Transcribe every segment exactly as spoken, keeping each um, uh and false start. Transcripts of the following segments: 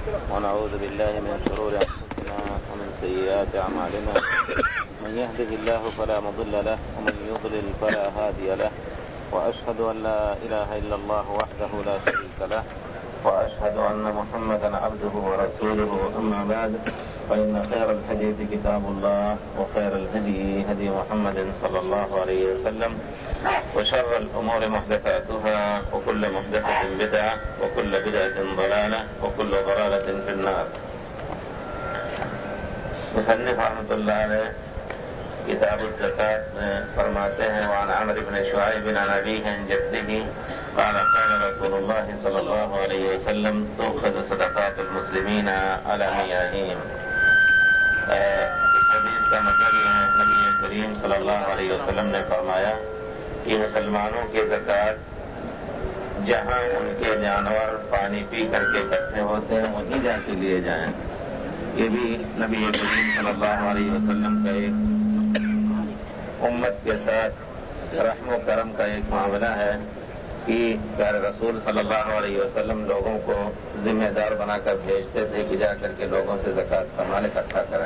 ونعوذ بالله من شرور أنفسنا ومن سيئات أعمالنا من يهده الله فلا مضل له ومن يضلل فلا هادي له وأشهد أن لا إله إلا الله وحده لا شريك له وأشهد أن محمدا عبده ورسوله أما بعد فإن خير الحديث كتاب الله وخير الهدي هدي محمد صلى الله عليه وسلم وشر الأمور محدثاتها وكل محدثة بدعة وكل بدعة ضلالة وكل ضلالة في النار. مصنف رحمۃ اللہ علیہ کتاب الزکوٰۃ میں فرماتے ہیں وعن عمرو بن شعیب عن أبيه عن جده قال قال رسول الله صلى الله عليه وسلم تؤخذ صدقات المسلمين على مياههم. اس حدیث کا مطلب یہ ہے نبی کریم صلی اللہ علیہ وسلم نے فرمایا کہ مسلمانوں کی زکوٰۃ جہاں ان کے جانور پانی پی کر کے اکٹھے ہوتے ہیں وہیں جا کے لیے جائیں. یہ بھی نبی کریم صلی اللہ علیہ وسلم کا ایک امت کے ساتھ رحم و کرم کا ایک معاملہ ہے کہ پیارے رسول صلی اللہ علیہ وسلم لوگوں کو ذمہ دار بنا کر بھیجتے تھے کہ جا کر کے لوگوں سے زکوٰۃ کا مال اکٹھا کریں.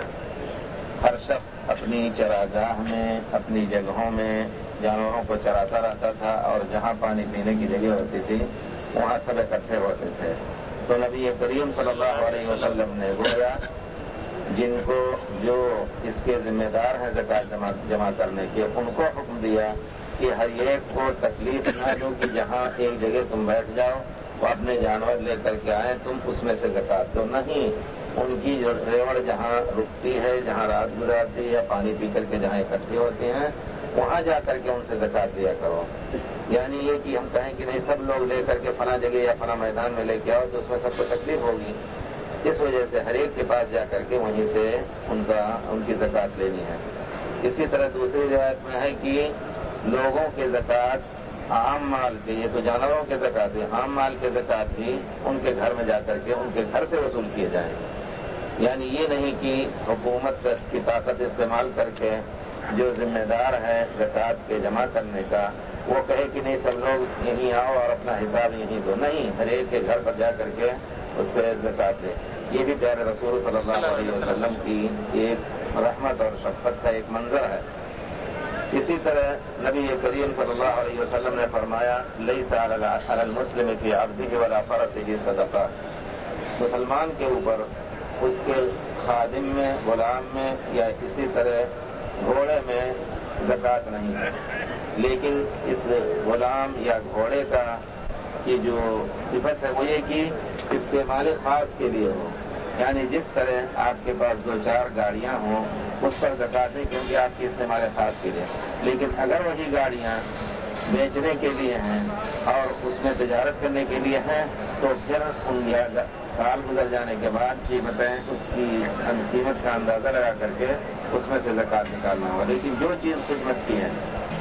ہر شخص اپنی چراگاہ میں اپنی جگہوں میں جانوروں کو چراتا رہتا تھا اور جہاں پانی پینے کی جگہ ہوتی تھی وہاں سب اکٹھے ہوتے تھے. تو نبی کریم صلی اللہ علیہ وسلم نے گویا جن کو جو اس کے ذمہ دار ہیں زکوٰۃ جمع جمع کرنے کے ان کو حکم دیا کہ ہر ایک کو تکلیف نہ دو کہ جہاں ایک جگہ تم بیٹھ جاؤ وہ اپنے جانور لے کر کے آئیں تم اس میں سے زکوٰۃ دو. نہیں، ان کی جو ریوڑ جہاں رکتی ہے جہاں رات گزارتی ہے یا پانی پی کر کے جہاں اکٹھے ہوتے ہیں وہاں جا کر کے ان سے زکوٰۃ دیا کرو. یعنی یہ کہ ہم کہیں کہ نہیں سب لوگ لے کر کے فلاں جگہ یا فلاں میدان میں لے کے آؤ تو اس میں سب کو تکلیف ہوگی. اس وجہ سے ہر ایک کے پاس جا کر کے وہیں سے ان کا ان کی زکوٰۃ لینی ہے. اسی طرح دوسری روایت میں ہے کہ لوگوں کے زکوٰۃ عام مال کے، یہ تو جانوروں کے زکوٰۃ ہے، عام مال کے زکوٰۃ بھی ان کے گھر میں جا کر کے ان کے گھر سے وصول کیے جائیں. یعنی یہ نہیں کہ حکومت کی طاقت استعمال کر کے جو ذمہ دار ہے زکوٰۃ کے جمع کرنے کا وہ کہے کہ نہیں سب لوگ یہیں آؤ اور اپنا حساب یہیں دو. نہیں، ہر ایک کے گھر پر جا کر کے اس سے زکوٰۃ دے. یہ بھی پیارے رسول صلی اللہ علیہ وسلم کی ایک رحمت اور شفقت کا ایک منظر ہے. اسی طرح نبی کریم صلی اللہ علیہ وسلم نے فرمایا لیس علی المسلم فی عبدہ ولا فرسہ صدقہ. مسلمان کے اوپر اس کے خادم میں، غلام میں یا اسی طرح گھوڑے میں زکوٰۃ نہیں ہے، لیکن اس غلام یا گھوڑے کا کی جو صفت ہے وہ یہ کہ استعمال خاص کے لیے ہو. یعنی جس طرح آپ کے پاس دو چار گاڑیاں ہوں اس پر زکوٰۃ نہیں کیونکہ آپ کے استعمال خاص کے لیے. لیکن اگر وہی گاڑیاں بیچنے کے لیے ہیں اور اس میں تجارت کرنے کے لیے ہیں تو پھر ان سال گزر جانے کے بعد قیمتیں اس کی قیمت کا اندازہ لگا کر کے اس میں سے زکوٰۃ نکالنا ہوگا. لیکن جو چیز خدمت کی ہے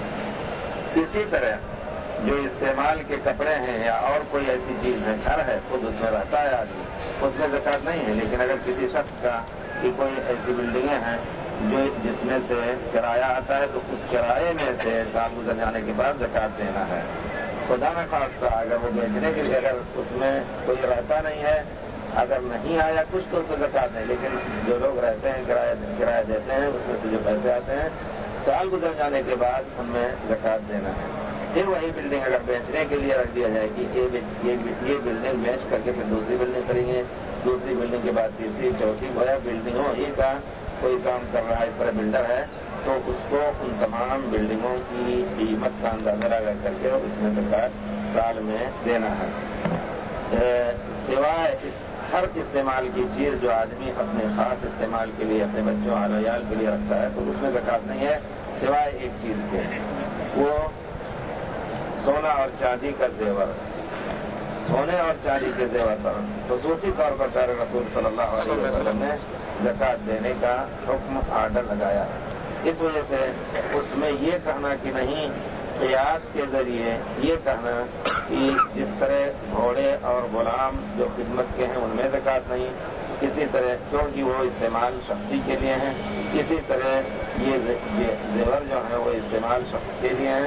اسی طرح جو استعمال کے کپڑے ہیں یا اور کوئی ایسی چیز ہے، گھر ہے خود اس میں رہتا ہے آدمی، اس میں زکوٰۃ نہیں ہے. لیکن اگر کسی شخص کا کہ کوئی ایسی بلڈنگیں ہیں جو جس میں سے کرایہ آتا ہے تو اس کرایے میں سے سال گزر جانے کے بعد زکوٰۃ دینا ہے. خدا نہ خواستہ اگر وہ بیچنے کے لیے اگر اس میں کوئی رہتا نہیں ہے، اگر نہیں آیا کچھ تو زکوٰۃ نہیں. لیکن جو لوگ رہتے ہیں کرایہ کرایہ دیتے ہیں اس میں سے جو پیسے آتے ہیں سال گزر جانے کے بعد ان میں زکوٰۃ دینا ہے. پھر وہی بلڈنگ اگر بیچنے کے لیے رکھ دیا جائے کہ یہ بلڈنگ بیچ کر کے پھر دوسری بلڈنگ کریں گے، دوسری بلڈنگ کے بعد تیسری چوتھی گویا بلڈنگوں ہی کا کوئی کام کر رہا ہے اس طرح بلڈر ہے تو اس کو ان تمام بلڈنگوں کی قیمت کا اندازہ لگا کر کے اس میں زکوٰۃ سال میں دینا ہے. سوائے ہر استعمال کی چیز جو آدمی اپنے خاص استعمال کے لیے اپنے بچوں اور عیال کے لیے رکھتا ہے تو اس میں زکوٰۃ نہیں ہے سوائے ایک چیز کے، وہ سونا اور چاندی کا زیور. سونے اور چاندی کے زیور پر خصوصی طور پر پیارے رسول صلی اللہ علیہ وسلم نے زکوٰۃ دینے کا حکم آرڈر لگایا. اس وجہ سے اس میں یہ کہنا کہ نہیں قیاس کے ذریعے یہ کہنا کہ جس طرح گھوڑے اور غلام جو خدمت کے ہیں ان میں زکوٰۃ نہیں، اسی طرح کیونکہ وہ استعمال شخصی کے لیے ہیں، اسی طرح یہ زیور جو ہیں وہ استعمال شخص کے لیے ہیں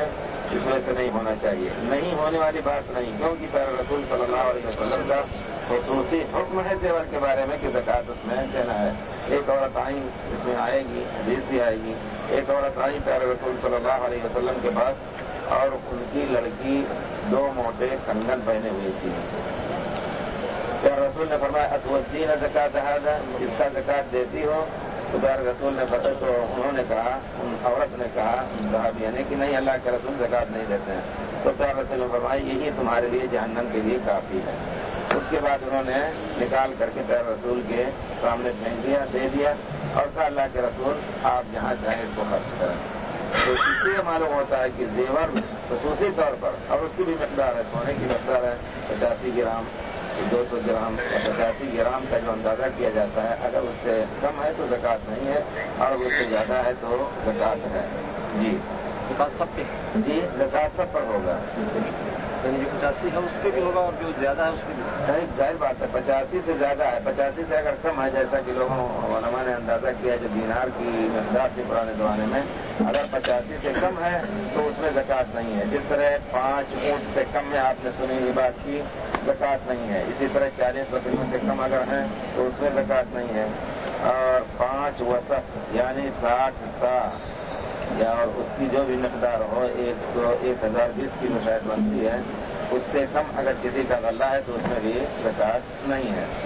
اس میں سے نہیں ہونا چاہیے. نہیں ہونے والی بات نہیں, کیونکہ پیارے رسول صلی اللہ علیہ وسلم کا خصوصی حکم ہے زیور کے بارے میں کہ زکوٰۃ اس میں دینا ہے. ایک عورت آئی اس میں آئے گی, حدیث بھی آئے گی. ایک عورت آئی پیارے رسول صلی اللہ علیہ وسلم کے پاس اور ان کی لڑکی دو موٹے کنگن پہنے ہوئی تھی. پیارے رسول نے فرمایا اتوزین زکوٰۃ ھذا, اس کا زکوٰۃ دیتی ہو؟ تو پیارے رسول نے پتہ تو انہوں نے کہا, ان عورت نے کہا صحابیہ نے کہ نہیں, اللہ کے رسول زکوٰۃ نہیں دیتے ہیں. تو پیارے رسول نے فرمایا یہی تمہارے لیے جہنم کے لیے کافی ہے. اس کے بعد انہوں نے نکال کر کے پیارے رسول کے سامنے پھینک دیا, دے دیا اور کہا اللہ کے رسول آپ جہاں چاہیں اس کو خرچ کریں. تو اس سے معلوم ہوتا ہے کہ زیور خصوصی طور پر, اور اس کی بھی مقدار ہے, سونے کی مقدار ہے پچاسی گرام, دو سو گرام یا پچاسی گرام کا جو اندازہ کیا جاتا ہے, اگر اس سے کم ہے تو زکوٰۃ نہیں ہے, اور اس سے زیادہ ہے تو زکوٰۃ ہے. جی زکوٰۃ سب پہ, جی زکوٰۃ سب پر ہوگا. یعنی جو پچاسی ہے اس پہ بھی ہوگا اور جو زیادہ ہے اس پہ بھی. ظاہر بات ہے, پچاسی سے زیادہ ہے, پچاسی سے اگر کم ہے, جیسا کہ لوگوں علماء نے اندازہ کیا جو دینار کی مقدار تھی پرانے زمانے میں, اگر پچاسی سے کم ہے تو اس میں زکوٰۃ نہیں ہے. جس طرح پانچ اونٹ سے کم میں آپ نے سنی یہ بات کی, زکوٰۃ نہیں ہے. اسی طرح چالیس بکریوں سے کم اگر ہیں تو اس میں زکوٰۃ نہیں ہے. اور پانچ وسق یعنی ساٹھ سا یا اور اس کی جو بھی مقدار ہو, ایک سو ایک ہزار بیس کلو شاید بنتی ہے, اس سے کم اگر کسی کا غلہ ہے تو اس میں بھی زکوٰۃ نہیں ہے.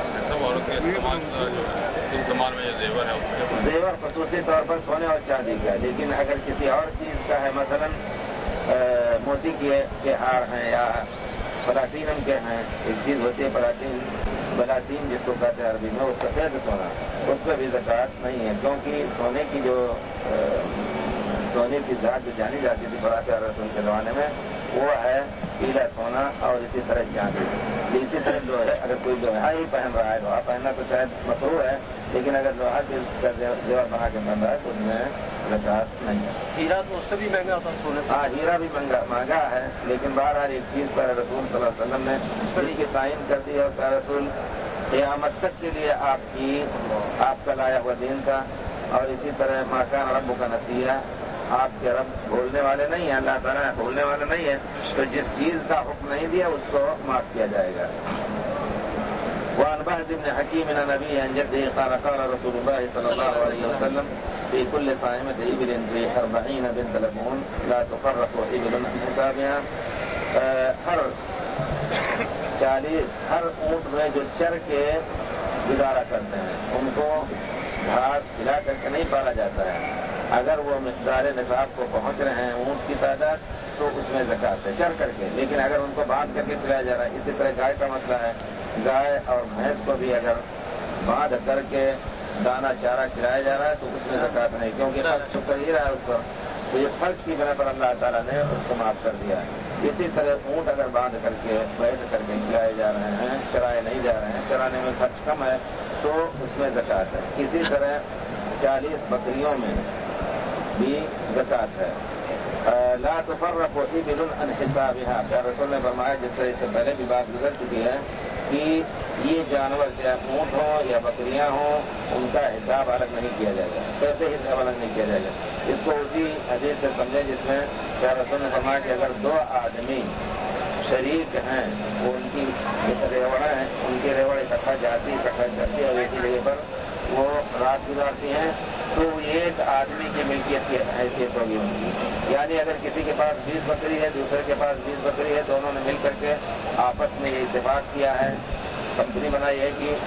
زیور خصوصی طور پر سونے اور چاندی کا, لیکن اگر کسی اور چیز کا ہے, مثلا موتی کے ہار ہیں یا پلاٹینم کے ہیں, ایک چیز ہوتی ہے پلاٹین بلاتین جس کو کہتے ہیں عربی میں, وہ سفید سونا, اس پہ بھی زکوٰۃ نہیں ہے. کیونکہ سونے کی جو سونے کی ذات جو جانی جاتی تھی برات رسول کے زمانے میں, وہ ہے پیلا سونا اور اسی طرح چاندی. اسی طرح لوہے, اگر کوئی لوہا ہی پہن رہا ہے, لوہا پہننا تو شاید مکروہ ہے, لیکن اگر لوہا کا زیور بنا کے پہن رہا ہے تو اس میں زکوٰۃ نہیں ہے. ہیرا تو اس سے بھی مہنگا ہوتا ہے سونے سے. ہاں, ہیرا بھی مہنگا مہنگا ہے, لیکن بہرحال ایک چیز پر رسول صلی اللہ علیہ وسلم نے اس کی تعین کر دی, اور کہ رسول قیامت تک کے لیے آپ کی آپ کا لایا ہوا دین تھا. اور اسی طرح ماکان رب کا نسیہ, آپ کے رب بھولنے والے نہیں ہیں, اللہ تعالیٰ بھولنے والے نہیں ہیں, تو جس چیز کا حکم نہیں دیا اس کو معاف کیا جائے گا. وعن بهز بن حكيم عن أبيه عن جده قال قال رسول الله صلى الله عليه وسلم في كل صائمة إبل بأربعين بنت لبون لا تفرق إبل عن حسابها. ہر چالیس ہر اونٹ میں جو چر کے گزارا کرتے ہیں ان کو گھاس کھلا کر کے نہیں پالا جاتا ہے. اگر وہ مقدار نصاب کو پہنچ رہے ہیں اونٹ کی تعداد تو اس میں زکوٰۃ ہے چر کر کے, لیکن اگر ان کو باندھ کر کے کھلایا جا رہا ہے, اسی طرح گائے کا مسئلہ ہے, گائے اور بھینس کو بھی اگر باندھ کر کے دانا چارہ کھلایا جا رہا ہے تو اس میں زکوٰۃ نہیں, کیونکہ خرچ تو کر ہی رہا ہے اس پر, تو اس خرچ کی بنا پر اللہ تعالیٰ نے اس کو معاف کر دیا ہے. اسی طرح اونٹ اگر باندھ کر کے بیٹھ کر کے کھلائے جا رہے ہیں, چرائے نہیں جا رہے ہیں, چرانے میں خرچ کم ہے تو اس میں زکوٰۃ ہے. اسی طرح چالیس بکریوں میں بھی زکوٰۃ ہے. لا تفرق ابل عن حسابها, پیارے رسول نے فرمایا جس طرح اس سے پہلے بھی بات گزر چکی ہے کہ یہ جانور چاہے اونٹ ہوں یا بکریاں ہوں ان کا حساب الگ نہیں کیا جائے گا, کیسے حساب الگ نہیں کیا جائے گا. اس کو اسی حدیث سے سمجھے جس میں پیارے رسول نے فرمایا کہ اگر دو آدمی شریک ہیں, وہ ان کی ریوڑیں ہیں, ان کی ریوڑ اکٹھا جاتی اکٹھا جاتی اور ایک ہی جگہ پر وہ رات گزارتی ہیں, تو ایک آدمی کی ملکیت کی حیثیت ہوگی ان کی. یعنی اگر کسی کے پاس بیس بکری ہے, دوسرے کے پاس بیس بکری ہے, دونوں نے مل کر کے آپس میں یہ اتفاق کیا ہے, کمپنی بنائی ہے کہ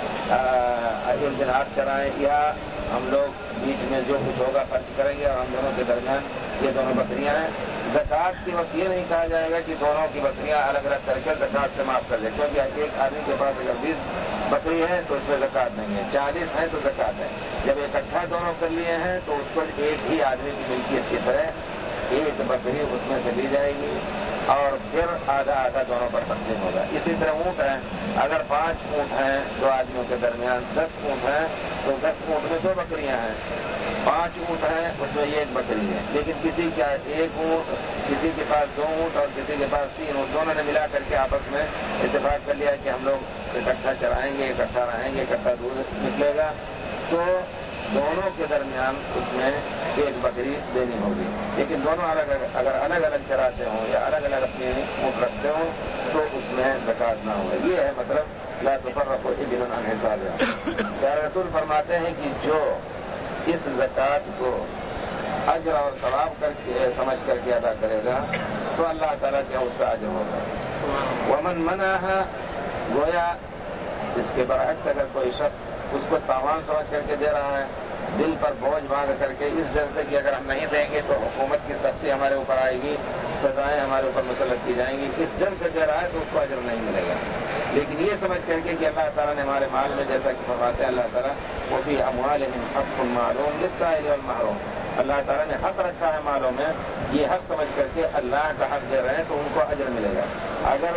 ایک دن آپ چرائیں یا ہم لوگ بیچ میں جو کچھ ہوگا خرچ کریں گے, اور ہم دونوں کے درمیان یہ دونوں بکریاں ہیں. زکوٰۃ کے وقت یہ نہیں کہا جائے گا کہ دونوں کی بکریاں الگ الگ کر کے زکوٰۃ سے معاف کر دیں, کیونکہ ایک آدمی کے پاس اگر بیس بکری ہے تو اس میں زکوٰۃ نہیں ہے, چالیس ہے تو زکوٰۃ ہے. جب اکٹھا دونوں کر لیے ہیں تو اس پر ایک ہی آدمی کی ملکیت کی طرح ایک بکری اس میں سے لی جائے گی, اور پھر آدھا آدھا دونوں پر تقسیم ہوگا. اسی طرح اونٹ ہیں, اگر پانچ اونٹ ہیں دو آدمیوں کے درمیان, دس اونٹ ہیں تو دس اونٹ میں دو بکریاں ہیں, پانچ اونٹ ہیں اس میں ایک بکری ہے, لیکن کسی کا ایک اونٹ, کسی کے پاس دو اونٹ اور کسی کے پاس تین اونٹ, دونوں نے ملا کر کے آپس میں اتفاق کر لیا کہ ہم لوگ اکٹھا چرائیں گے, اکٹھا رہیں گے, اکٹھا دودھ نکلے گا, تو دونوں کے درمیان اس میں ایک بکری دینی ہوگی. لیکن دونوں الگ اگر الگ الگ چراتے ہوں یا الگ الگ اپنی اونٹ رکھتے ہوں تو اس میں زکات نہ ہو. یہ ہے مطلب لا تفرق ابن عن حسابها. پیارے رسول فرماتے ہیں کہ جو اس زکات کو اجر اور ثواب کر کے سمجھ کر کے ادا کرے گا تو اللہ تعالیٰ کے اس کا اجر ہوگا. ومن منعها گویا اس کے برعکس اگر کوئی شخص اس کو تاوان سمجھ کر کے دے رہا ہے, دل پر بوجھ باندھ کر کے اس ڈر سے کہ اگر ہم نہیں دیں گے تو حکومت کی سختی ہمارے اوپر آئے گی, سزائیں ہمارے اوپر مسلط کی جائیں گی, اس ڈر سے دے رہا ہے تو اس کو اجر نہیں ملے گا. لیکن یہ سمجھ کر کے کہ اللہ تعالیٰ نے ہمارے مال میں جیسا کہ فرماتے ہیں اللہ تعالیٰ وہ بھی اموالہم حق معلوم للسائل والمحروم, اللہ تعالیٰ نے حق رکھا ہے مالوں میں, یہ حق سمجھ کر کے اللہ کا حق دے رہے ہیں تو ان کو اجر ملے گا. اگر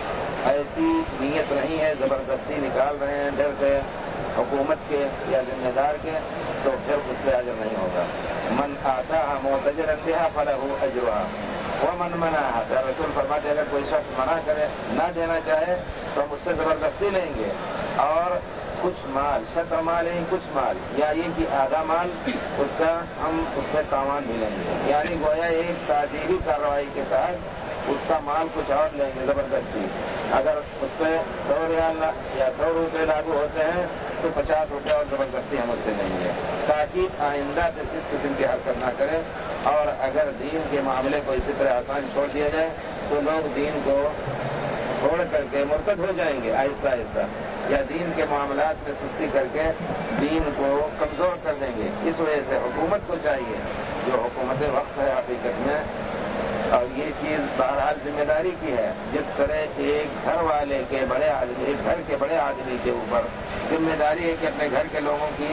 ایسی نیت نہیں ہے, زبردستی نکال رہے ہیں ڈر سے حکومت کے یا ذمہ دار کے, تو پھر اس پہ اجر نہیں ہوگا. من آتاها معتجرا بها فله اجرها ومن منعها. رسول فرماتے ہیں اگر کوئی شخص منع کرے نہ دینا چاہے تو ہم اس سے زبردستی لیں گے, اور کچھ مال شطر مال ہے کچھ مال یا یہ کہ آدھا مال اس کا ہم اس میں تاوان بھی لیں گے. یعنی گویا ایک تعزیری کارروائی کے تحت اس کا مال کچھ اور لیں گے زبردستی. اگر اس پہ سو ریال یا سو روپے لاگو ہوتے ہیں تو پچاس روپے اور زبردستی ہم اس سے لیں گے تاکہ آئندہ سے اس قسم کی حرکت نہ کرے. اور اگر دین کے معاملے کو اسی طرح آسان چھوڑ دیا جائے تو لوگ دین کو چھوڑ کر کے مرتد ہو جائیں گے آہستہ آہستہ, یا دین کے معاملات میں سستی کر کے دین کو کمزور کر دیں گے. اس وجہ سے حکومت کو چاہیے, جو حکومت وقت ہے حقیقت میں, اور یہ چیز بہرحال ذمہ داری کی ہے. جس طرح ایک گھر والے کے بڑے آدمی ایک گھر کے بڑے آدمی کے اوپر ذمہ داری ہے کہ اپنے گھر کے لوگوں کی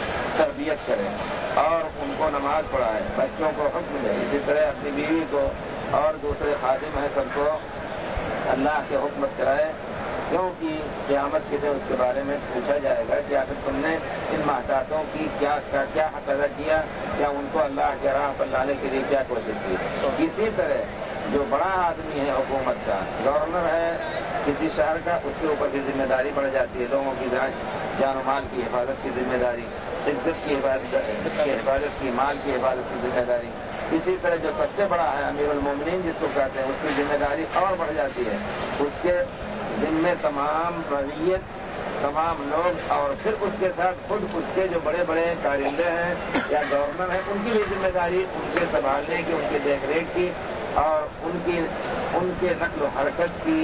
تربیت کرے اور ان کو نماز پڑھائے, بچوں کو حکم دے, اسی طرح اپنی بیوی کو اور دوسرے خادم ہیں سب کو اللہ سے حکمت کرائے, کیونکہ قیامت کے دن اس کے بارے میں پوچھا جائے گا کہ آخر تم نے ان محتاطوں کی کیا کیا حق ادا کیا, کیا ان کو اللہ کے راہ پر لانے کے لیے کیا کوشش کی. اسی طرح جو بڑا آدمی ہے حکومت کا, گورنر ہے کسی شہر کا, اس کے اوپر بھی ذمہ داری بڑھ جاتی ہے, لوگوں کی جان و مال کی حفاظت کی ذمہ داری, عزت کی حفاظت کی حفاظت کی مال کی حفاظت کی ذمہ داری. اسی طرح جو سب سے بڑا ہے امیر المومنین جس کو کہتے ہیں, اس کی ذمہ داری اور بڑھ جاتی ہے. اس کے ذمے تمام رعیت, تمام لوگ, اور پھر اس کے ساتھ خود اس کے جو بڑے بڑے کارندے ہیں یا گورنر ہیں ان کی بھی ذمہ داری, ان کے سنبھالنے کی, ان کی دیکھ ریکھ کی اور ان کی ان کے نقل و حرکت کی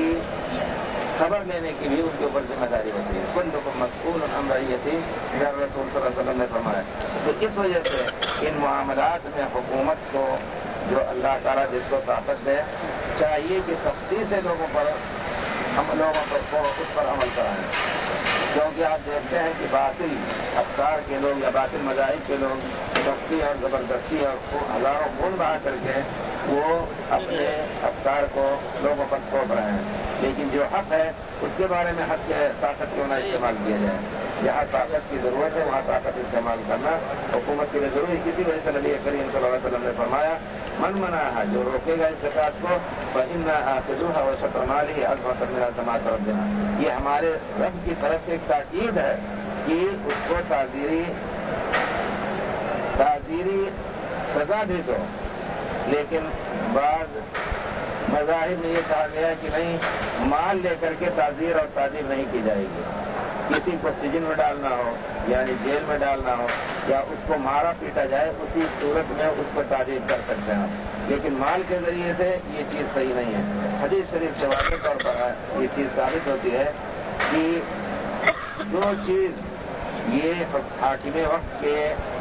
خبر لینے کی بھی ان کے اوپر ذمہ داری ہوتی ہے. کلکم مسئول عن رعیتہ, رسول صلی اللہ علیہ وسلم نے فرمایا. تو اس وجہ سے ان معاملات میں حکومت کو, جو اللہ تعالیٰ جس کو طاقت دے, چاہیے کہ سختی سے لوگوں پر ہم لوگوں پر اس پر عمل کرائیں. کیونکہ آپ دیکھتے ہیں کہ باطل افکار کے لوگ یا باطل مذاہب کے لوگ سختی اور زبردستی اور ہزاروں خون بہا کر کے وہ اپنے افکار کو لوگوں پر تھوپ رہے ہیں. لیکن جو حق ہے اس کے بارے میں حق طاقت کیوں نہ استعمال کیا جائے. جہاں طاقت کی ضرورت ہے وہاں طاقت استعمال کرنا حکومت کے لیے ضروری. کسی وجہ سے نبی کریم صلی اللہ علیہ وسلم نے فرمایا من منعها, جو روکے گا اس زکات کو, فإنها آخذوها وشطر ماله ألف من الزکات ربنا. یہ ہمارے رب کی طرف سے ایک تاکید ہے کہ اس کو تعزیری تعزیری سزا دے دو. لیکن بعض مذاہب میں یہ کہا گیا کہ نہیں, مال لے کر کے تعزیر اور تعزیر نہیں کی جائے گی. کسی کو سجن میں ڈالنا ہو یعنی جیل میں ڈالنا ہو یا اس کو مارا پیٹا جائے, اسی صورت میں اس کو تعزیر کر سکتے ہیں. لیکن مال کے ذریعے سے یہ چیز صحیح نہیں ہے. حدیث شریف سے واضح طور پر یہ چیز ثابت ہوتی ہے کہ جو چیز یہ حاکم وقت کے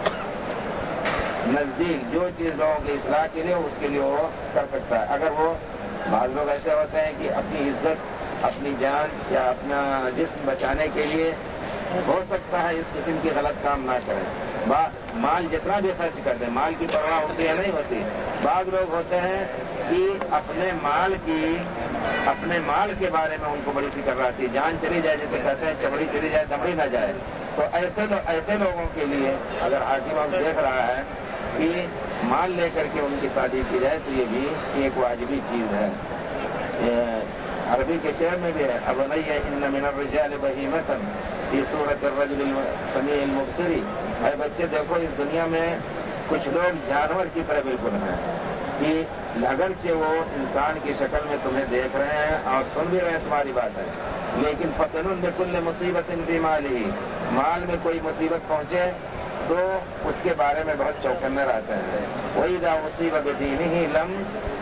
نزدیک جو چیز لوگوں کی اصلاح کے لیے اس کے لیے وہ کر سکتا ہے. اگر وہ بعض لوگ ایسے ہوتے ہیں کہ اپنی عزت, اپنی جان یا اپنا جسم بچانے کے لیے ہو سکتا ہے اس قسم کی غلط کام نہ کریں. مال جتنا بھی خرچ کر دیں, مال کی پرواہ ہوتی ہے نہیں ہوتی. بعض لوگ ہوتے ہیں کہ اپنے مال کی اپنے مال کے بارے میں ان کو بڑی فکر رہتی ہے. جان چلی جائے, جسے کہتے ہیں چمڑی چلی جائے دمڑی نہ جائے. تو ایسے لو, ایسے لوگوں کے لیے اگر حاکم اب دیکھ رہا ہے کہ مال لے کر کے ان کی تعدیل کی جائے تو یہ بھی ایک واجبی چیز ہے. عربی کے شعر میں بھی ہے ابنی ان من الرجال بہیمۃ فی صورت الرجل السمیع المبصر اے بچے دیکھو اس دنیا میں کچھ لوگ جانور کی طرح بالکل ہیں کہ اگرچہ وہ انسان کی شکل میں تمہیں دیکھ رہے ہیں اور سن بھی رہے ہیں تمہاری بات ہے، لیکن فتن بکل مصیبت فی مالہ، مال میں کوئی مصیبت پہنچے تو اس کے بارے میں بہت چوکنے رہتے ہیں۔ وَإِذَا أُصِيبَ بِدِينِهِ لَمْ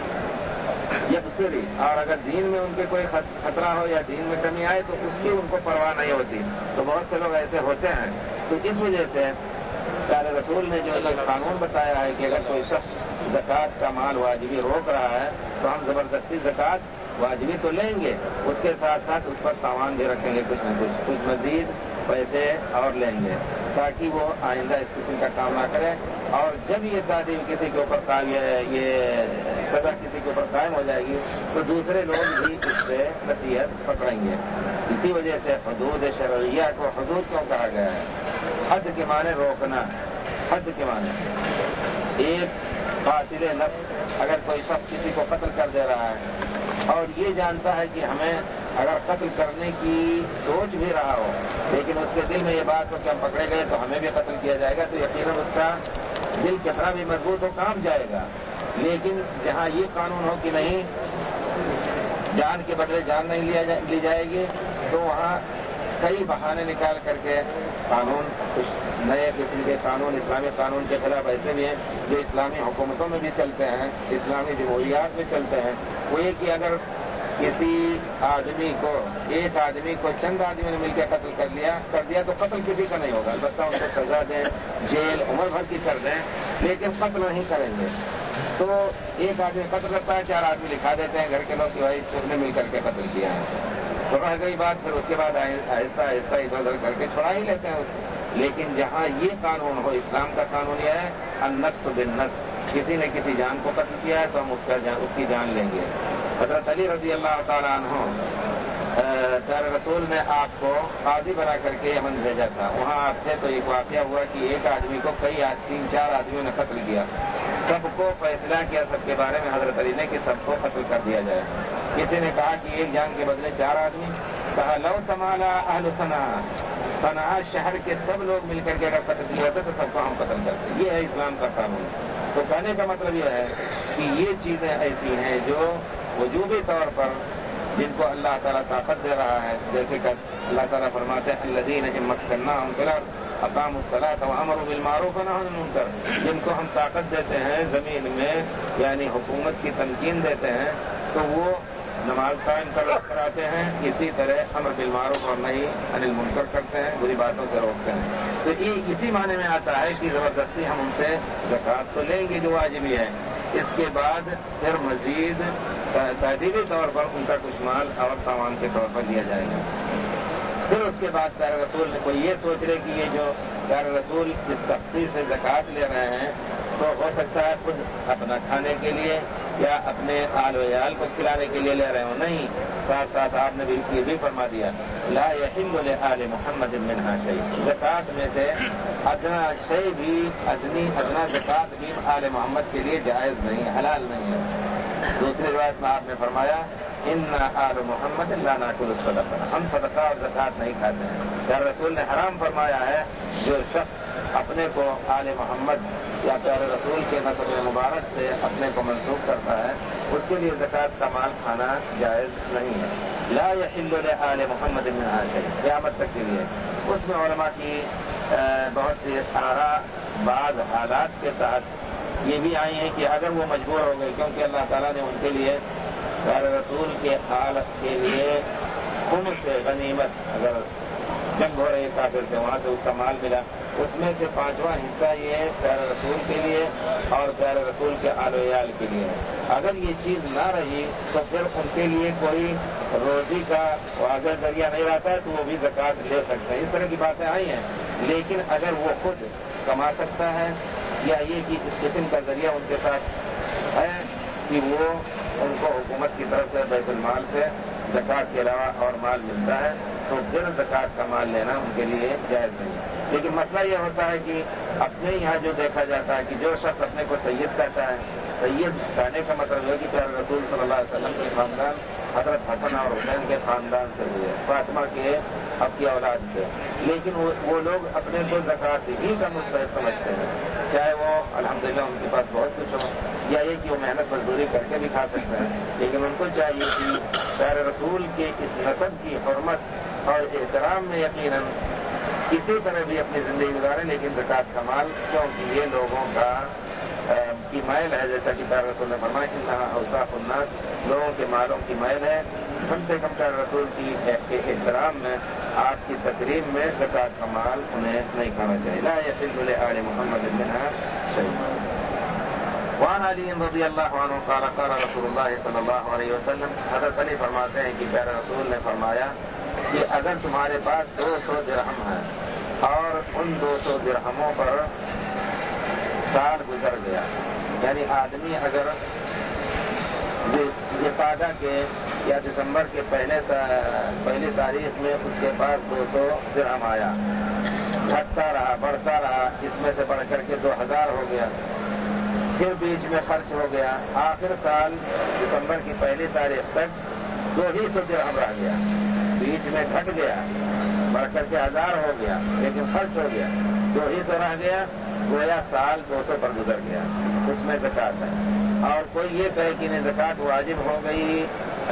يَبْصِرْ، اور اگر دین میں ان کے کوئی خطرہ ہو یا دین میں کمی آئے تو اس کی ان کو پرواہ نہیں ہوتی۔ تو بہت سے لوگ ایسے ہوتے ہیں، تو اس وجہ سے پیارے رسول نے جو یہ قانون بتایا ہے کہ اگر کوئی شخص زکوٰۃ کا مال واجبی روک رہا ہے تو ہم زبردستی زکوٰۃ واجبی تو لیں گے، اس کے ساتھ ساتھ اس پر تاوان بھی رکھیں گے، کچھ نہ کچھ کچھ مزید پیسے اور لیں گے تاکہ وہ آئندہ اس قسم کا کام نہ کرے۔ اور جب یہ تعلیم کسی کے اوپر قائم یہ سزا کسی کے اوپر قائم ہو جائے گی تو دوسرے لوگ بھی اس سے نصیحت پکڑیں گے۔ اسی وجہ سے حدود شرعیہ کو حدود کیوں کہا گیا ہے؟ حد کے معنی روکنا، حد کے معنی ایک قاتل نفس، اگر کوئی شخص کسی کو قتل کر دے رہا ہے اور یہ جانتا ہے کہ ہمیں اگر قتل کرنے کی سوچ بھی رہا ہو لیکن اس کے دل میں یہ بات ہو کہ ہم پکڑے گئے تو ہمیں بھی قتل کیا جائے گا، تو یقیناً اس کا دل کتنا بھی مضبوط ہو کام جائے گا۔ لیکن جہاں یہ قانون ہو کہ نہیں جان کے بدلے جان نہیں لیا جائے لی جائے گی تو وہاں کئی بہانے نکال کر کے قانون کچھ نئے قسم کے قانون اسلامی قانون کے خلاف ایسے بھی ہیں جو اسلامی حکومتوں میں بھی چلتے ہیں، اسلامی جمہوریات میں چلتے ہیں۔ وہ یہ کہ اگر کسی آدمی کو ایک آدمی کو چند آدمی نے مل کے قتل کر لیا کر دیا تو قتل کسی کا نہیں ہوگا، البتہ ان کو سزا دیں، جیل عمر بھر کی کر دیں، لیکن قتل نہیں کریں گے۔ تو ایک آدمی قتل کرتا ہے، چار آدمی لکھا دیتے ہیں گھر کے لوگ کہ بھائی اس نے مل کر کے قتل کیا ہے، تو رہ گئی بات، پھر اس کے بعد آہستہ آہستہ ادھر ادھر کر کے چھڑا ہی لیتے ہیں اس کو۔ لیکن جہاں یہ قانون ہو، اسلام کا قانون یہ ہے النفس بالنفس، کسی نے کسی جان کو قتل کیا ہے تو ہم اس کا جان اس کی جان لیں گے۔ حضرت علی رضی اللہ تعالیٰ عنہ پیارے رسول نے آپ کو قاضی بنا کر کے یمن بھیجا تھا، وہاں آپ تھے تو ایک واقعہ ہوا کہ ایک آدمی کو کئی تین چار آدمیوں نے قتل کیا، سب کو فیصلہ کیا سب کے بارے میں حضرت علی نے کہ سب کو قتل کر دیا جائے۔ کسی نے کہا کہ ایک جان کے بدلے چار آدمی، کہا لو تمالا اہل صنعا، صنعا شہر کے سب لوگ مل کر کے اگر قتل کیا ہوتا تو سب کو ہم قتل کرتے۔ یہ ہے اسلام کا قانون۔ تو کہنے کا مطلب یہ ہے کہ یہ چیزیں ایسی ہیں جو وجوبی طور پر جن کو اللہ تعالیٰ طاقت دے رہا ہے، جیسے کہ اللہ تعالیٰ فرماتے ہیں الذین ان مکناہم فی الارض اقاموا الصلاۃ وامروا بالمعروف ونہوا عن المنکر، جن کو ہم طاقت دیتے ہیں زمین میں یعنی حکومت کی تمکین دیتے ہیں تو وہ نماز قائم کراتے ہیں، اسی طرح امر بالمعروف اور نہی عن المنکر کرتے ہیں، بری باتوں سے روکتے ہیں۔ تو یہ اسی معنی میں آتا ہے کہ زبردستی ہم ان سے زکوٰۃ تو لیں گے جو واجبی ہے، اس کے بعد پھر مزید تادیبی طور پر ان کا کچھ مال اور سامان کے طور پر لیا جائے گا۔ پھر اس کے بعد پیارے رسول نے کوئی یہ سوچ رہے کہ یہ جو پیارے رسول اس سختی سے زکوٰۃ لے رہے ہیں تو ہو سکتا ہے خود اپنا کھانے کے لیے یا اپنے آل و عیال کو کھلانے کے لیے لے رہے ہوں، نہیں، ساتھ ساتھ آپ نے یہ بھی فرما دیا لا یحل لآل محمد منہا شیء، زکوٰۃ میں سے ادنا شیء بھی ادنی ادنا زکوٰۃ بھی آل محمد کے لیے جائز نہیں، حلال نہیں ہے۔ دوسری روایت میں آپ نے فرمایا ان آل محمد لا ناکل الصدقہ، ہم صدقہ اور زکوٰۃ نہیں کھاتے ہیں۔ پیارے رسول نے حرام فرمایا ہے جو شخص اپنے کو آل محمد یا پیارے رسول کے نسب مبارک سے اپنے کو منسوخ کرتا ہے اس کے لیے زکوٰۃ کا مال کھانا جائز نہیں ہے۔ لا یحل لآل محمد منہا شیء، قیامت تک کے لیے۔ اس میں علماء کی بہت سی آراء بعض حالات کے تحت یہ بھی آئی ہیں کہ اگر وہ مجبور ہو گئے، کیونکہ اللہ تعالیٰ نے ان کے لیے پیارے رسول کے حالت کے لیے خمس سے غنیمت، اگر جنگ ہو رہی کافر سے وہاں سے اس کا مال ملا، اس میں سے پانچواں حصہ یہ پیارے رسول کے لیے اور پیارے رسول کے آل و عیال کے لیے ہے۔ اگر یہ چیز نہ رہی تو پھر ان کے لیے کوئی روزی کا واضح ذریعہ نہیں رہتا ہے تو وہ بھی زکوٰۃ لے سکتے ہیں۔ اس طرح کی باتیں آئی ہیں، لیکن اگر وہ خود کما سکتا ہے یا یہ کہ اس قسم کا ذریعہ ان کے ساتھ ہے کہ وہ ان کو حکومت کی طرف سے بیت المال سے زکوٰۃ کے علاوہ اور مال ملتا ہے تو پھر زکوٰۃ کا مال لینا ان کے لیے جائز نہیں ہے۔ لیکن مسئلہ یہ ہوتا ہے کہ اپنے یہاں جو دیکھا جاتا ہے کہ جو شخص اپنے کو سید کہتا ہے، سید کہنے کا مطلب ہے کہ پیارے رسول صلی اللہ علیہ وسلم کے خاندان حضرت حسن اور حسین کے خاندان سے ہوئے، فاطمہ کے اب کی اولاد سے، لیکن وہ لوگ اپنے کو زکوٰۃ ہی کا مستحق سمجھتے ہیں، چاہے وہ الحمدللہ ان کے پاس بہت کچھ ہو یا یہ کہ وہ محنت مزدوری کر کے بھی کھا سکتے ہیں، لیکن ان کو چاہیے کہ پیارے رسول کے اس نسب کی حرمت اور احترام میں یقیناً کسی طرح بھی اپنی زندگی گزاریں، لیکن زکوٰۃ کا مال کیونکہ یہ لوگوں کا کی میل ہے، جیسا کہ پیارے رسول نے فرمایا کہ انہا اوصاف الناس، لوگوں کے مالوں کی میل ہے، کم سے کم پیارے رسول کی احترام میں، آپ کی تقریب میں زکوٰۃ کا مال انہیں نہیں کھانا چاہیے۔ لا یحل لآل محمد منہا شیء۔ وعن علی رضی اللہ عنہ قال قال رسول اللہ صلی اللہ علیہ وسلم، حضرت علی فرماتے ہیں کہ پیارے رسول نے فرمایا کہ اگر تمہارے پاس دو سو درہم ہے اور ان دو سو درہموں پر سال گزر گیا، یعنی آدمی اگر ذوالقعدہ کے یا دسمبر کے پہلے پہلی تاریخ میں اس کے پاس دو سو درہم آیا، گھٹتا رہا بڑھتا رہا، اس میں سے بڑھ کر کے دو ہزار ہو گیا، پھر بیچ میں خرچ ہو گیا، آخر سال دسمبر کی پہلی تاریخ تک دو ہی سو درہم رہ گیا، بیچ میں گھٹ گیا، بڑھ کر کے ہزار ہو گیا، لیکن خرچ ہو گیا، دو ہی سو رہ گیا، گویا سال دو سو پر گزر گیا، اس میں زکوٰۃ ہے۔ اور کوئی یہ کہے کہ نہیں زکوٰۃ واجب ہو گئی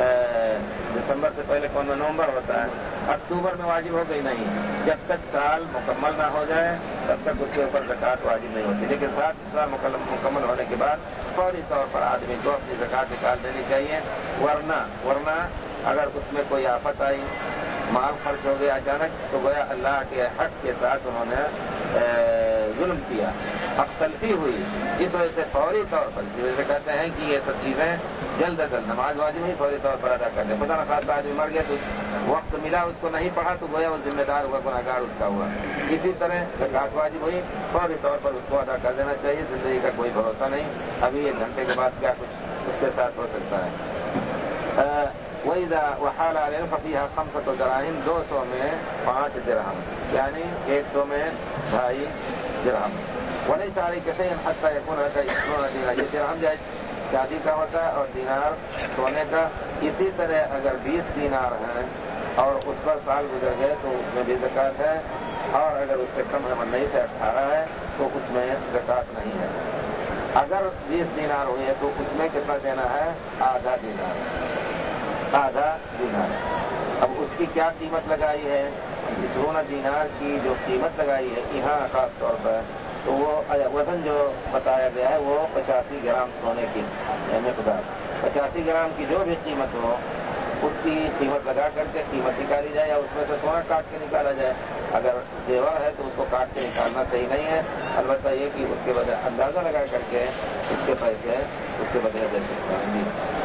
دسمبر سے پہلے کون میں نومبر ہوتا ہے، اکتوبر میں واجب ہو گئی، نہیں، جب تک سال مکمل نہ ہو جائے تب تک اس کے اوپر زکوٰۃ واجب نہیں ہوتی، لیکن سات سال مکمل ہونے کے بعد فوری طور پر آدمی کو اپنی زکوٰۃ نکال دینی چاہیے، ورنہ ورنہ اگر اس میں کوئی آفت آئی، مال خرچ ہو گیا اچانک، تو گویا اللہ کے حق کے ساتھ انہوں نے ظلم کیا، حق تلفی ہوئی، اس وجہ سے فوری طور پر جیسے کہتے ہیں کہ یہ سب چیزیں جلد از جلد نماز واجب ہوئی فوری طور پر ادا کر دیں، خدا نخواستہ آدمی مر گیا تو وقت ملا اس کو نہیں پڑھا تو گویا وہ ذمہ دار ہوا، گناہگار اس کا ہوا، اسی طرح زکوٰۃ واجب ہوئی فوری طور پر اس کو ادا کر دینا چاہیے، زندگی کا کوئی بھروسہ نہیں، ابھی ایک گھنٹے کے بعد کیا کچھ اس کے ساتھ ہو سکتا ہے۔ وَإِذَا وَحَالَ عَلَيْهِمْ فَفِيهَا خَمْسَةُ دَرَاهِمْ، دو سو میں پانچ درہم، یعنی ایک سو میں ڈھائی درہم۔ وَلَيْسَ عَلَيْكَ شَيْءٌ حَتَّى يَكُونَ لَكَ عِشْرُونَ دِينَارًا، یہ درہم جو شادی کا ہوتا ہے اور دینار سونے کا، اسی طرح اگر بیس دینار ہیں اور اس پر سال گزر گئے تو اس میں بھی زکوٰۃ ہے، اور اگر اس سے کم ہے منئی سے اٹھارہ ہے تو اس میں زکوٰۃ نہیں ہے۔ اگر بیس دینار ہوئے تو اس میں کتنا دینا ہے؟ آدھا دینار، آدھا دینار۔ اب اس کی کیا قیمت لگائی ہے؟ عشرون دینار کی جو قیمت لگائی ہے یہاں خاص طور پر، تو وہ وزن جو بتایا گیا ہے وہ پچاسی گرام سونے کی مقدار، پچاسی گرام کی جو بھی قیمت ہو اس کی قیمت لگا کر کے قیمت نکالی جائے، یا اس میں سے سونا کاٹ کے نکالا جائے۔ اگر زیور ہے تو اس کو کاٹ کے نکالنا صحیح نہیں ہے، البتہ یہ کہ اس کے بدلے اندازہ لگا کر کے اس کے پیسے اس کے بدلے دے سکتے ہیں۔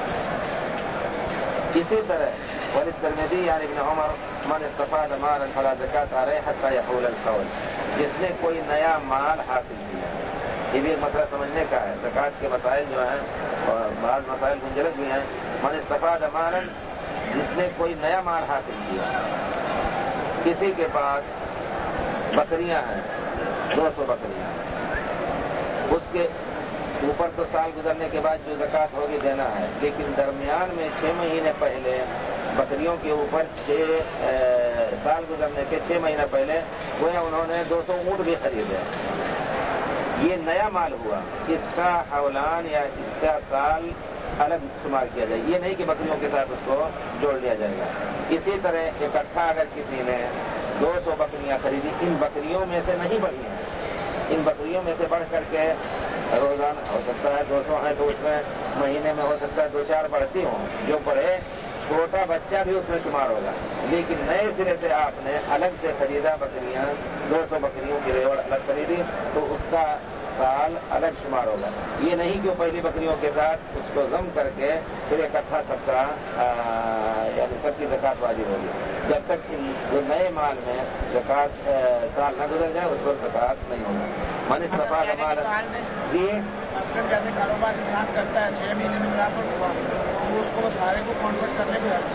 اسی طرح وَلِلتِّرْمِذِيِّ یعنی ابن عمر من استفاد مالا فلا زکوٰۃ علیہ حتی یحول الحول، جس نے کوئی نیا مال حاصل کیا، یہ بھی ایک مسئلہ سمجھنے کا ہے، زکوٰۃ کے مسائل جو ہیں اور بعض مسائل منجلک بھی ہیں۔ من استفاد مالا، جس نے کوئی نیا مال حاصل کیا، کسی کے پاس بکریاں ہیں، دو سو بکریاں ہیں، اس کے اوپر تو سال گزرنے کے بعد جو زکوٰۃ ہوگی دینا ہے، لیکن درمیان میں چھ مہینے پہلے بکریوں کے اوپر چھ سال گزرنے کے چھ مہینے پہلے گویا انہوں نے دو سو اونٹ بھی خریدے، یہ نیا مال ہوا، اس کا حولان یا اس کا سال الگ شمار کیا جائے، یہ نہیں کہ بکریوں کے ساتھ اس کو جوڑ لیا جائے گا۔ اسی طرح اکٹھا اگر کسی نے دو سو بکریاں خریدی، ان بکریوں میں سے نہیں بڑھی ہیں، ان بکریوں میں سے بڑھ کر کے روزانہ ہو سکتا ہے دو سو ہے تو اس میں مہینے میں ہو سکتا ہے دو چار بڑھتی ہوں، جو بڑھے چھوٹا بچہ بھی اس میں شمار ہوگا، لیکن نئے سرے سے آپ نے الگ سے خریدا بکریاں، دو سو بکریوں کی ریوڑ الگ خریدی تو اس کا سال الگ شمار ہوگا، یہ نہیں کہ پہلی بکریوں کے ساتھ اس کو ضم کر کے پھر اکٹھا سب کا یعنی سب کی زکوٰۃ واجب ہوگی، جب تک جو نئے مال میں زکوٰۃ سال نہ گزر جائے اس وقت زکوٰۃ نہیں ہوگا۔ من استفاد مال جی جیسے کاروبار انسان کرتا ہے چھ مہینے میں برابر ہوا، اس کو سارے کو کانٹیکٹ کرنے کو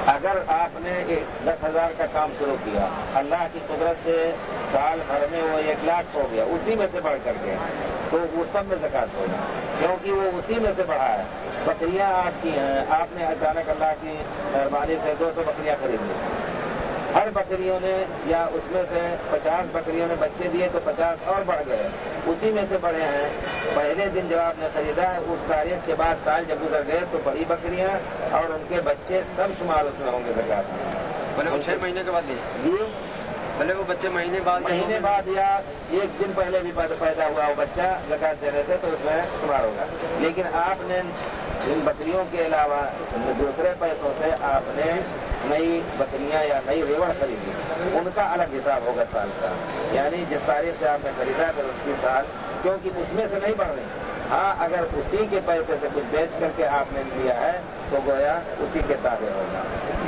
اگر آپ نے دس ہزار کا کام شروع کیا، اللہ کی قدرت سے سال بھر میں وہ ایک لاکھ ہو گیا، اسی میں سے بڑھ کر کے تو وہ سب میں زکات ہوگا، کیونکہ وہ اسی میں سے بڑھا ہے۔ بکریاں آپ کی ہیں، آپ نے اچانک اللہ کی مہربانی سے دو سو بکریاں خرید لی، ہر بکریوں نے یا اس میں سے پچاس بکریوں نے بچے دیے تو پچاس اور بڑھ گئے، اسی میں سے بڑھے ہیں۔ پہلے دن جب آپ نے خریدا ہے اس تاریخ کے بعد سال جب گزر گئے تو بڑی بکریاں اور ان کے بچے سب شمار اس میں ہوں گے زکات میں۔ بولے وہ چھ مہینے کے بعد جی بھلے وہ بچے مہینے بعد مہینے بعد یا ایک دن پہلے بھی پیدا ہوا وہ بچہ زکات دینے سے تو اس میں شمار ہوگا، لیکن آپ نے ان بکریوں کے علاوہ دوسرے پیسوں سے آپ نے نئی بکریاں یا نئی ریوڑ خریدی، ان کا الگ حساب ہوگا سال کا، یعنی جس تاریخ سے آپ نے خریدا پھر اس کی سال، کیونکہ اس میں سے نہیں بڑھ رہی۔ ہاں اگر اسی کے پیسے سے کچھ بیچ کر کے آپ نے لیا ہے تو گویا اسی کے تابع ہوگا۔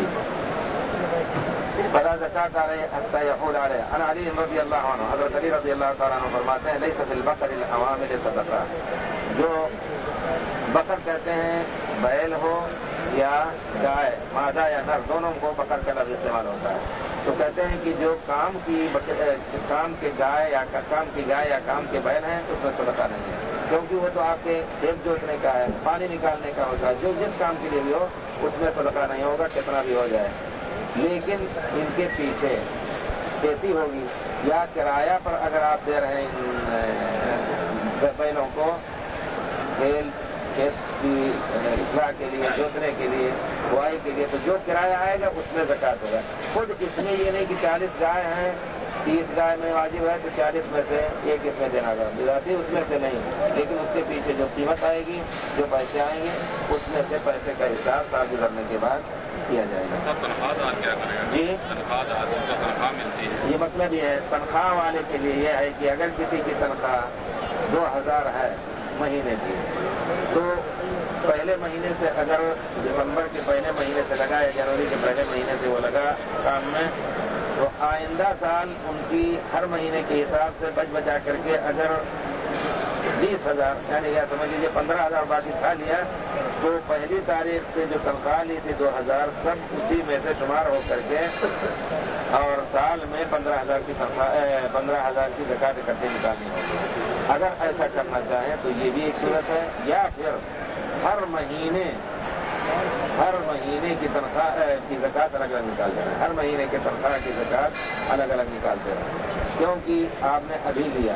بڑا زکات آ رہے حتیٰ یقول آ رہے ان علی رضی اللہ عنہ، حضرت علی رضی اللہ تعالیٰ عنہ فرماتے ہیں لیس فی البقر الحوامل صدقہ، جو بکر کہتے ہیں بیل ہو یا گائے، مادہ یا نر دونوں کو بکر کا لفظ استعمال ہوتا ہے، تو کہتے ہیں کہ جو کام کی کام کے گائے یا کام کی گائے یا کام کے بیل ہیں اس میں صدقہ نہیں ہے، کیونکہ وہ تو آپ کے کھیت جوتنے کا ہے، پانی نکالنے کا ہوتا ہے، جو جس کام کے لیے بھی ہو اس میں صدقہ نہیں ہوگا کتنا بھی ہو جائے، لیکن ان کے پیچھے کھیتی ہوگی یا کرایہ پر اگر آپ دے رہے ہیں بیلوں کو کھیل کھیت کی اصلاح کے لیے، جوتنے کے لیے، بوائی کے لیے، تو جو کرایہ آئے گا اس میں زکات ہوگا۔ خود اس میں یہ نہیں کہ چالیس گائے ہیں، تیس گائے میں واجب ہے تو چالیس میں سے ایک اس میں دینا گا، بذاتی اس میں سے نہیں، لیکن اس کے پیچھے جو قیمت آئے گی، جو پیسے آئیں گے اس میں سے پیسے کا حساب سال گزرنے کے بعد کیا جائے گا۔ تنخواہ کیا کرے گا؟ جی تنخواہ تنخواہ ملتی ہے، یہ مسئلہ بھی ہے۔ تنخواہ والے کے لیے یہ ہے کہ اگر کسی کی تنخواہ دو ہزار ہے مہینے کی، تو پہلے مہینے سے اگر دسمبر کے پہلے مہینے سے لگا یا جنوری کے پہلے مہینے سے وہ لگا کام میں، تو آئندہ سال ان کی ہر مہینے کے حساب سے بچ بچا کر کے اگر بیس ہزار یعنی یا سمجھ لیجیے پندرہ ہزار باقی کھا لیا، تو پہلی تاریخ سے جو تنخواہ لی تھی دو ہزار سب اسی میں سے شمار ہو کر کے اور سال میں پندرہ ہزار کی تنخواہ پندرہ ہزار کی زکات اکٹھے نکالنی ہوگی۔ اگر ایسا کرنا چاہیں تو یہ بھی ایک صورت ہے، یا پھر ہر مہینے ہر مہینے کی تنخواہ کی زکات الگ الگ نکال دینا، ہر مہینے کی تنخواہ کی زکات الگ الگ نکالتے رہے، کیونکہ آپ نے ابھی لیا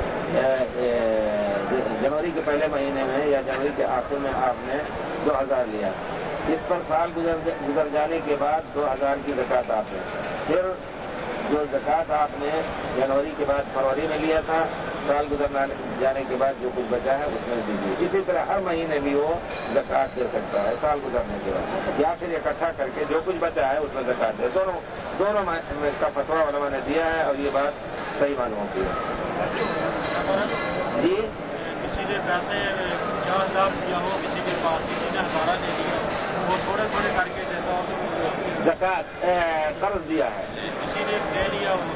جنوری کے پہلے مہینے میں یا جنوری کے آخر میں آپ نے دو ہزار لیا، اس پر سال گزر گزر جانے کے بعد دو ہزار کی زکات آپ نے، پھر جو زکات آپ نے جنوری کے بعد فروری میں لیا تھا، سال گزر جانے کے بعد جو کچھ بچا ہے اس میں دیجیے۔ اسی طرح ہر مہینے بھی وہ زکات دے سکتا ہے سال گزرنے کے بعد، یا پھر اکٹھا کر کے جو کچھ بچا ہے اس میں زکات دے، دونوں دونوں کا فتویٰ علماء نے دیا ہے اور یہ بات صحیح معلوم ہوتی ہے۔ جی کسی نے پیسے پچاس ہزار دیا ہو، کسی کے پاس کسی نے ہزارہ دے دیا، وہ تھوڑے تھوڑے کر کے دیتا ہو، زکات قرض دیا ہے، کسی نے دے لیا ہو،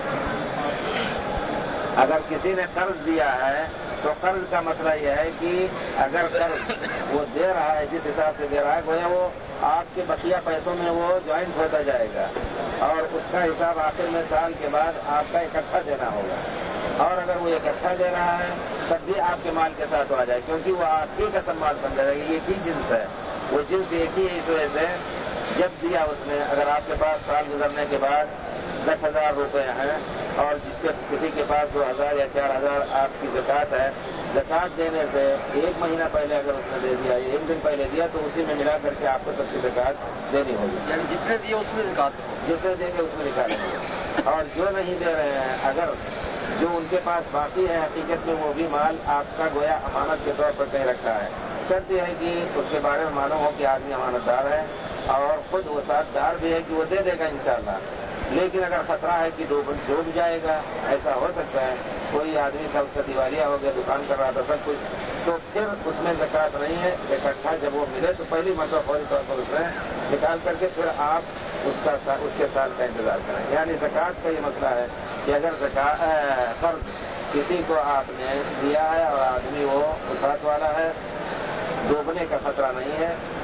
اگر کسی نے قرض دیا ہے تو قرض کا مسئلہ یہ ہے کہ اگر قرض وہ دے رہا ہے جس حساب سے دے رہا ہے گویا وہ آپ کے بقیہ پیسوں میں وہ جوائنٹ ہوتا جائے گا اور اس کا حساب آخر میں سال کے بعد آپ کا اکٹھا دینا ہوگا، اور اگر وہ اکٹھا دے رہا ہے تب بھی آپ کے مال کے ساتھ آ جائے، کیونکہ وہ آپ ہی کا سنبھال سمجھا جائے گا، یہ ہی جنس ہے، وہ جنس ایک ہی ہے، اس وجہ سے جب دیا اس نے، اگر آپ کے پاس سال گزرنے کے بعد دس ہزار روپے ہیں اور جس کے کسی کے پاس دو ہزار یا چار ہزار آپ کی زکات ہے، زکات دینے سے ایک مہینہ پہلے اگر اس نے دے دیا یا ایک دن پہلے دیا تو اسی میں ملا کر کے آپ کو سب کی زکات دینی ہوگی، یعنی جتنے دیے اس میں زکات جتنے دیں گے اس میں نکالیں گے، اور جو نہیں دے رہے ہیں اگر جو ان کے پاس باقی ہے حقیقت میں وہ بھی مال آپ کا گویا امانت کے طور پر کہیں رکھا ہے، شرط یہ ہے کہ اس کے بارے میں معلوم ہو کہ آدمی امانت دار ہے اور خود وہ ساتھ دار بھی ہے کہ وہ دے دے گا انشاءاللہ، لیکن اگر خطرہ ہے کہ ڈوب ڈوب جائے گا، ایسا ہو سکتا ہے، کوئی آدمی تھا اس کا دیوالیہ ہو گیا، دکان کر رہا تھا سب کچھ، تو پھر اس میں زکات نہیں ہے، اکٹھا جب وہ ملے تو پہلی مرتبہ فوری طور پر اس میں نکال کر کے پھر آپ اس کا اس کے سال کا انتظار کریں، یعنی زکات کا یہ مسئلہ ہے کہ اگر زکات قرض کسی کو آپ نے دیا ہے اور آدمی وہ وسعت والا ہے، ڈوبنے کا خطرہ نہیں ہے،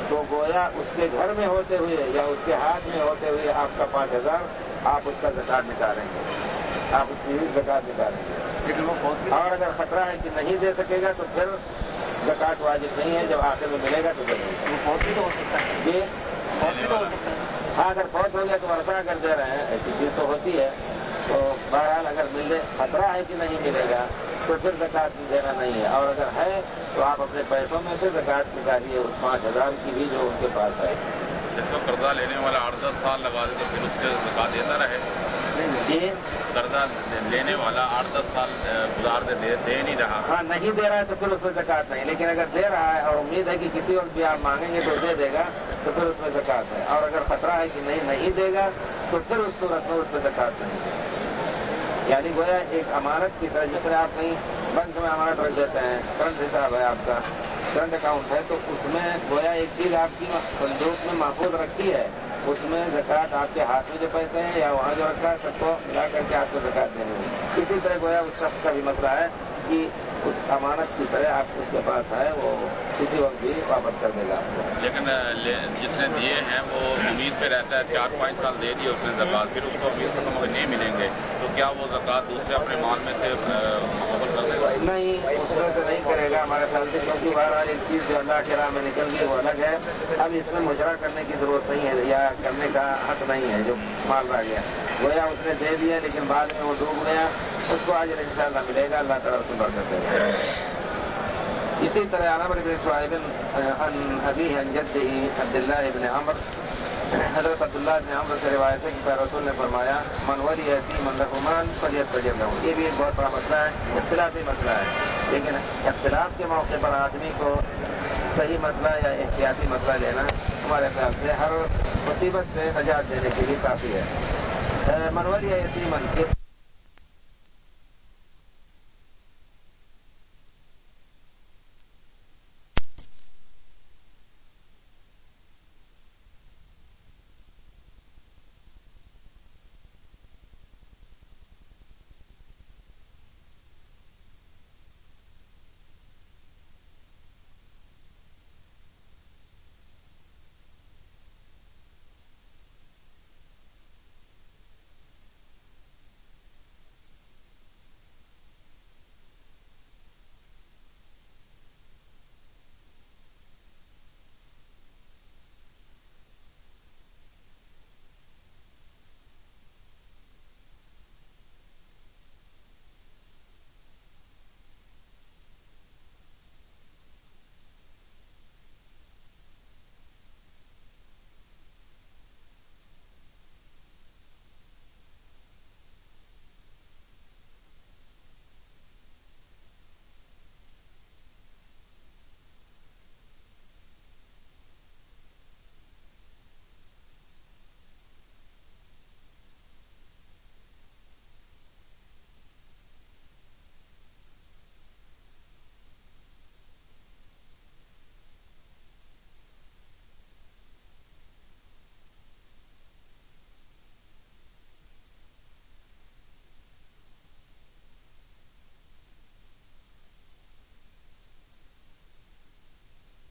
تو گویا اس کے گھر میں ہوتے ہوئے یا اس کے ہاتھ میں ہوتے ہوئے آپ کا پانچ ہزار آپ اس کا زکات نکالیں گے، آپ اس کی زکات نکالیں گے۔ اور اگر خطرہ ہے کہ نہیں دے سکے گا تو پھر زکات واجب نہیں ہے، جب آخر میں ملے گا تو دے دیں گے۔ فوت بھی تو ہو سکتا ہے، یہ فوت بھی تو ہو سکتا ہے۔ ہاں اگر فوت ہو گیا تو ورثہ اگر دے رہے ہیں ایسی چیز تو ہوتی ہے، تو بہرحال اگر ملے خطرہ ہے کہ نہیں ملے گا تو پھر زکات دینا نہیں ہے، اور اگر ہے تو آپ اپنے پیسوں میں سے زکات نکالیے اس پانچ ہزار کی بھی جو ان کے پاس ہے۔ جس کو قرضہ لینے والا آٹھ دس سال لگا دے تو پھر اس کے زکات دیتا رہے؟ جی قرضہ لینے والا آٹھ دس سال گزار دے دے دے نہیں رہا، ہاں نہیں دے رہا ہے تو پھر اس میں زکات نہیں، لیکن اگر دے رہا ہے اور امید ہے کہ کسی وقت بھی آپ مانگیں گے تو دے دے گا تو پھر اس میں زکات ہے، اور اگر خطرہ ہے کہ نہیں نہیں دے گا تو پھر اس صورت میں اس میں زکات نہیں ہے۔ یعنی گویا ایک امانت کی طرح، جس طرح آپ کہیں بینک میں امانت رکھ دیتے ہیں، کرنٹ حساب ہے آپ کا، کرنٹ اکاؤنٹ ہے، تو اس میں گویا ایک چیز آپ کی صندوق میں محفوظ رکھی ہے، اس میں زکات آپ کے ہاتھ میں جو پیسے ہیں یا وہاں جو رکھا ہے سب کو ملا کر کے آپ کو زکات دینی ہوگی۔ اسی طرح گویا اس شخص کا بھی مسئلہ ہے کہ اس امانت کی طرح آپ اس کے پاس ہے، وہ کسی وقت بھی واپس کر دے گا آپ کو۔ لیکن جس نے دیے ہیں وہ امید پہ رہتا ہے، چار پانچ سال دے دی اس نے زکات، پھر اس کو امید ختم ہو نہیں ملیں گے تو کیا وہ زکات دوسرے اپنے مال میں سے مقبول کر دے گا؟ نہیں، اس طرح سے نہیں کرے گا ہمارے خیال سے، کیونکہ بہرحال ایک چیز جو اللہ کے راہ میں نکل گئی وہ الگ ہے، اب اس میں مجرا کرنے کی ضرورت نہیں ہے یا کرنے کا حق نہیں ہے۔ جو مال رہ گیا گویا اس نے دے دیا لیکن بعد میں وہ ڈوب گیا، اس کو آج ان شاء اللہ ملے گا، اللہ تعالیٰ اس میں برکت دے گا۔ اسی طرح عن عمرو بن شعیب عن ابیہ عن جدہ عبداللہ بن عمرو، حضرت عبداللہ بن عمرو سے روایت ہے کہ رسول نے فرمایا من ولی یتیما لہ مال فلیستجب لہ۔ یہ بھی ایک بہت بڑا مسئلہ ہے، اختلافی مسئلہ ہے، لیکن اختلاف کے موقع پر آدمی کو صحیح مسئلہ یا احتیاطی مسئلہ لینا ہمارے خیال سے ہر مصیبت سے نجات دینے کے لیے کافی ہے۔ من ولی یتیما،